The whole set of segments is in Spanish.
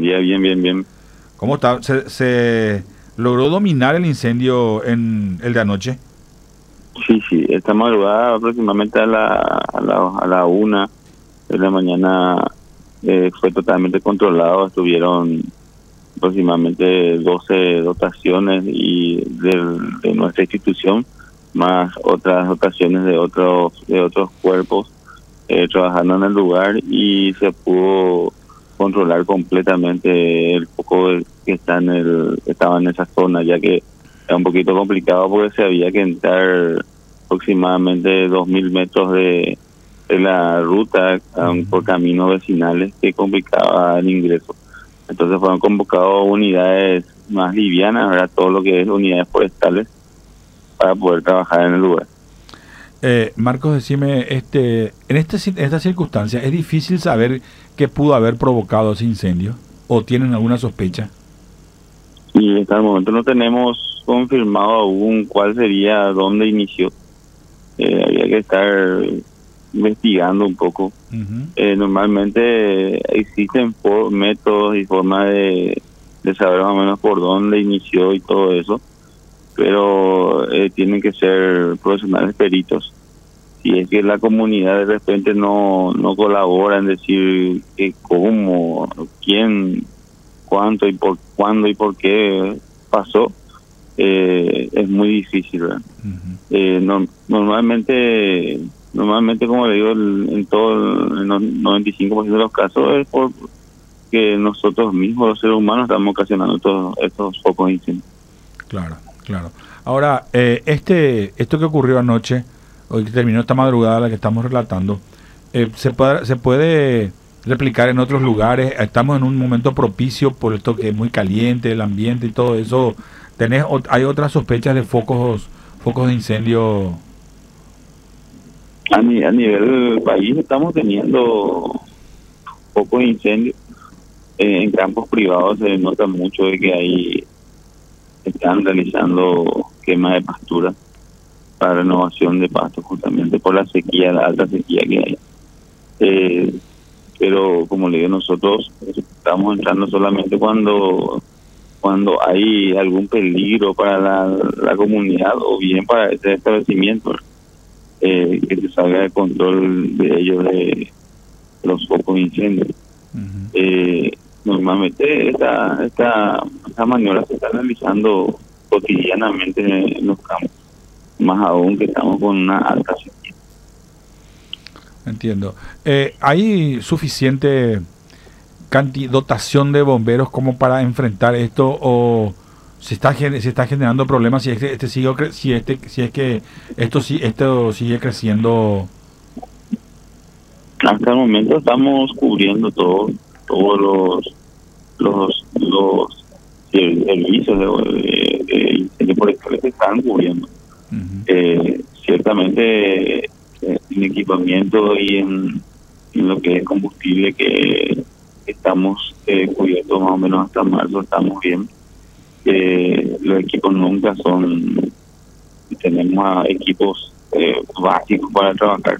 buen día, bien, bien, bien. ¿Cómo está? ¿Se logró dominar el incendio en el de anoche? Sí, sí, esta madrugada aproximadamente a la 1 de la mañana fue totalmente controlado. Estuvieron aproximadamente 12 dotaciones de nuestra institución, más otras dotaciones de otros cuerpos trabajando en el lugar, y se pudo controlar completamente el foco que estaba en esa zona, ya que era un poquito complicado porque se había que entrar aproximadamente 2.000 metros de la ruta por caminos vecinales, que complicaba el ingreso. Entonces fueron convocados unidades más livianas, ¿verdad? Todo lo que es unidades forestales, para poder trabajar en el lugar. Marcos, decime, en esta circunstancia, ¿es difícil saber qué pudo haber provocado ese incendio? ¿O tienen alguna sospecha? Y hasta el momento no tenemos confirmado aún cuál sería, dónde inició. Había que estar investigando un poco. Ujú. Normalmente existen métodos y formas de saber más o menos por dónde inició y todo eso, pero tienen que ser profesionales peritos. Si es que la comunidad de repente no colabora en decir cómo, quién, cuánto y por cuándo y por qué pasó, es muy difícil, ¿verdad? Ujú. Normalmente, como le digo, el 95% de los casos es porque nosotros mismos, los seres humanos, estamos ocasionando estos focos de incendio. Claro, claro. Ahora, esto que ocurrió anoche, hoy que terminó esta madrugada la que estamos relatando, se puede replicar en otros lugares. Estamos en un momento propicio por esto que es muy caliente, el ambiente y todo eso. ¿Hay otras sospechas de focos de incendio? A nivel país estamos teniendo focos de incendio. En campos privados se nota mucho de que ahí están realizando quema de pastura para renovación de pastos, justamente por la sequía, la alta sequía que hay. Pero como le digo, nosotros estamos entrando solamente cuando hay algún peligro para la comunidad o bien para ese establecimiento, que se salga de control de ellos, de los focos de incendio. Ujú. Normalmente esta maniobra se está realizando cotidianamente en los campos, más aún que estamos con una alta sequía. Entiendo. ¿Hay suficiente dotación de bomberos como para enfrentar esto, o se está generando problemas si si es que esto sigue creciendo? Hasta el momento estamos cubriendo todos los servicios de incendio forestal que están cubriendo. Ujú. Ciertamente, en equipamiento y en lo que es combustible, que estamos cubiertos más o menos hasta marzo, estamos bien. Los equipos nunca tenemos equipos básicos para trabajar.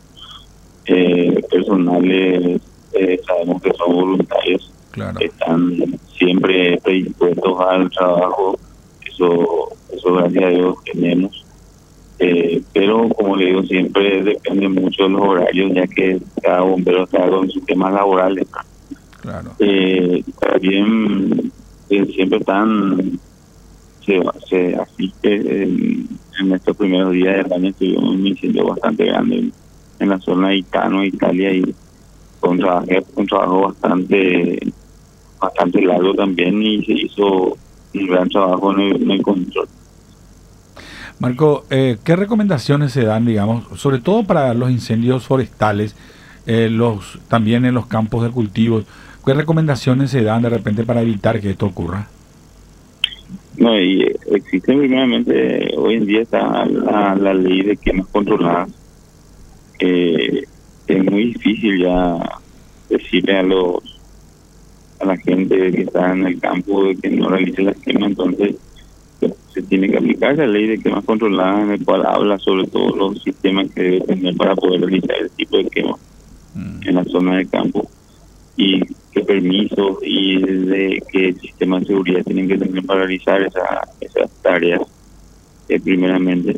Personales, sabemos que son voluntarios, Claro. están siempre predispuestos al trabajo. Eso gracias a Dios tenemos. Pero como le digo, siempre depende mucho de los horarios, ya que cada bombero está con sus temas laborales. Claro. También siempre se asiste en estos primeros días del año. Tuvimos un incendio bastante grande en la zona de Itano, Italia, y con un trabajo bastante largo también, y se hizo un gran trabajo en el control. Marco, ¿qué recomendaciones se dan, digamos, sobre todo para los incendios forestales, también en los campos de cultivos? ¿Qué recomendaciones se dan de repente para evitar que esto ocurra? No, y existe primeramente, hoy en día está la ley de quemas controladas. Es muy difícil ya decirle a la gente que está en el campo de que no realice las quemas. Entonces se tiene que aplicar la ley de quemas controladas, en el cual habla sobre todos los sistemas que debe tener para poder realizar ese tipo de quemas en la zona de campo. y qué permisos y de qué sistema de seguridad tienen que tener para realizar esas tareas, primeramente.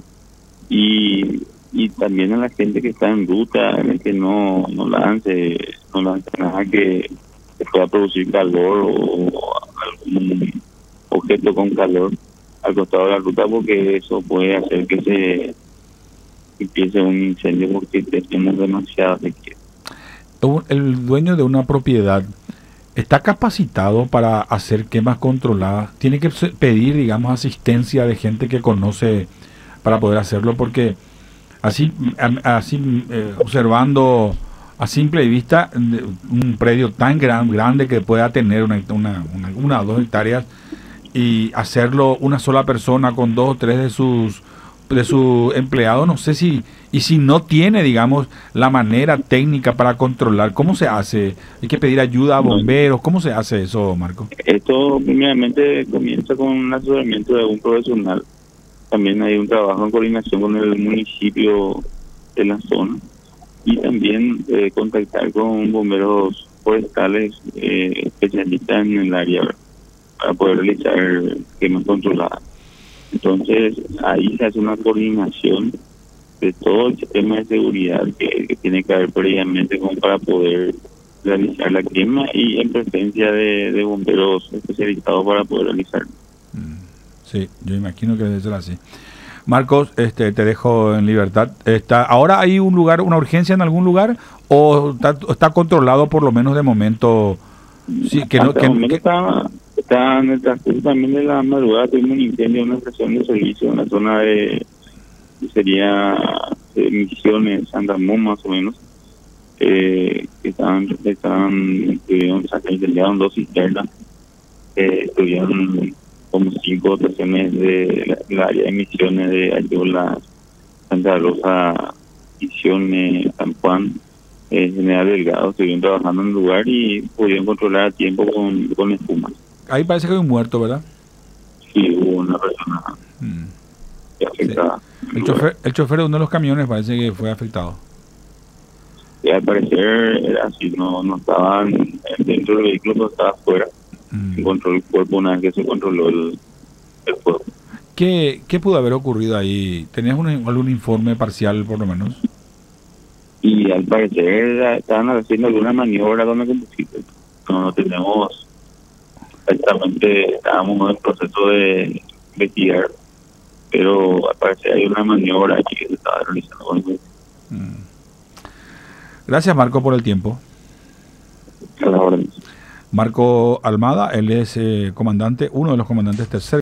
Y también a la gente que está en ruta, que no lance nada que pueda producir calor o algún objeto con calor al costado de la ruta, porque eso puede hacer que se empiece un incendio porque tenemos demasiada sequía. El dueño de una propiedad está capacitado para hacer quemas controladas. Tiene que pedir, digamos, asistencia de gente que conoce para poder hacerlo, porque así observando a simple vista un predio tan grande que pueda tener una o 2 hectáreas, y hacerlo una sola persona con 2 o 3 de sus empleados, no sé si no tiene, digamos, la manera técnica para controlar. ¿Cómo se hace? Hay que pedir ayuda a bomberos. ¿Cómo se hace eso, Marco? Esto primeramente comienza con un asesoramiento de un profesional. También hay un trabajo en coordinación con el municipio de la zona, y también contactar con bomberos forestales especialistas en el área para poder realizar quemas controladas. Entonces ahí se hace una coordinación de todo el sistema de seguridad que tiene que haber previamente como para poder realizar la quema, y en presencia de bomberos especializados para poder realizarlo. Sí, yo imagino que debe ser así. Marcos, te dejo en libertad. ¿Ahora hay un lugar, una urgencia en algún lugar, o está controlado por lo menos de momento? Sí, Está en el transcurso también de la madrugada. Tuvimos un incendio en una estación de servicio en la zona sería Misiones, Santa Món, más o menos, que incendiaron 2 cisternas, tuvieron como 5 estaciones de la área de Misiones, de Ayola, Santa Rosa, Misiones, San Juan, General Delgado. Estuvieron trabajando en el lugar y pudieron controlar a tiempo con espuma. Ahí parece que hay un muerto, ¿verdad? Sí, hubo una persona afectada. Sí. El chofer de uno de los camiones parece que fue afectado. Y al parecer era así, no estaban dentro del vehículo, pero estaba afuera. Encontró el cuerpo una vez que se controló el fuego. ¿Qué pudo haber ocurrido ahí? ¿Tenías algún informe parcial, por lo menos? Y al parecer estaban haciendo alguna maniobra con el combustible. No tenemos exactamente, estábamos en el proceso de investigar, pero al parecer hay una maniobra aquí que se estaba realizando con el Gracias, Marco, por el tiempo. a la orden. Marco Almada, él es comandante, uno de los comandantes tercer